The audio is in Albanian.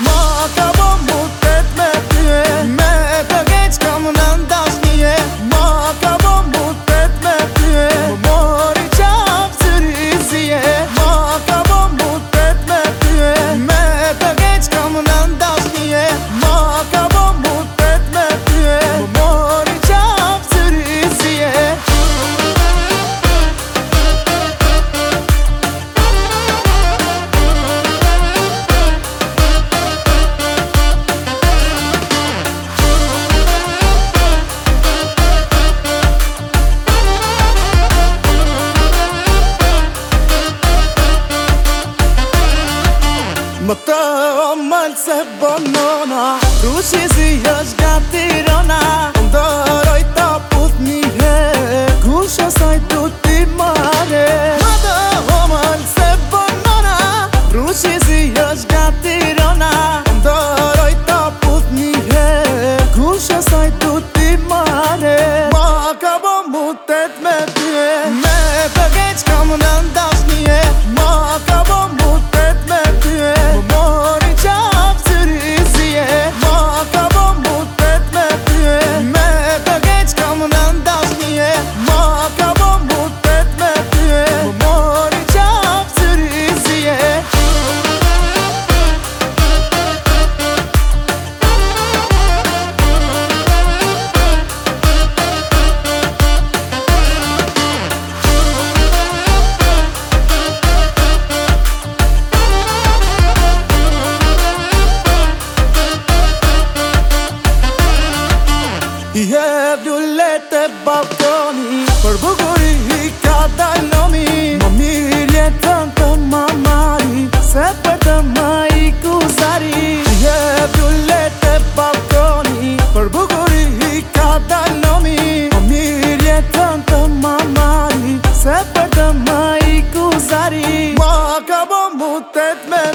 Ma ka bo mutet me tyje, me të keq kam në ndashnije. Ma ka bo mutet me tyje, më mori qaf syrizije. Ma ka bo mutet me tyje, me të keq kam në ndashnije. Ma ka bo mutet me tyje, më mori qaf syrizije. Më të omëllë se bonona, rushizi është gati rona. Ndëroj ta puth njëhe, kusha saj du t'i mare. Më të omëllë se bonona, rushizi është gati rona. Ndëroj ta puth njëhe, kusha saj du t'i mare. Ma ka bo mutet me tyje, me të keq kam në ndashnije. Ma ka bo mutet me tyje, më mori qaf syrizije. Ma ka bo mutet me tyje, me të keq kam në ndashnije. Ma ka bo mutet me tyje, më mori qaf syrizije. I hedh lullet e balkoni, për bukuri i ka dalomi. Më mirë jetën të mamari, se për të më i kuzari. I hedh lullet e balkoni, për bukuri i ka dalomi. Më mirë jetën të mamari, se për të më i kuzari. Ma ka bo mutet me